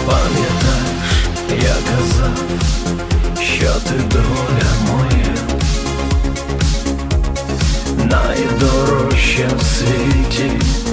Пам'ятаєш, я казав, що ти доля моя, найдорожча в світі.